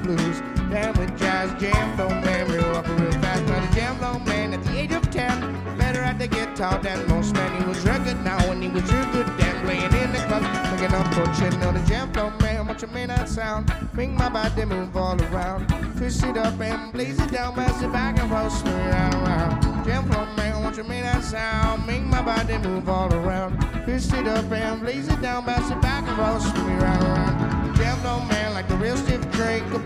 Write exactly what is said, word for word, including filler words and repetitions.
blues. Down with jazz, jam flow man, real up real fast. Now the jam flow man at the age of ten, better at the guitar than most men. He was real good now and he was real good then, playing in the club, picking up bullshit. Know the jam flow man, what you mean that sound? Make my body move all around, twist it up and blaze it down, pass it back and forth, spin it out around. Jam flow man, what you mean that sound? Make my body move all around, twist it up and blaze it down, pass it back and forth, spin it out around. Jam flow man like the real stiff drink.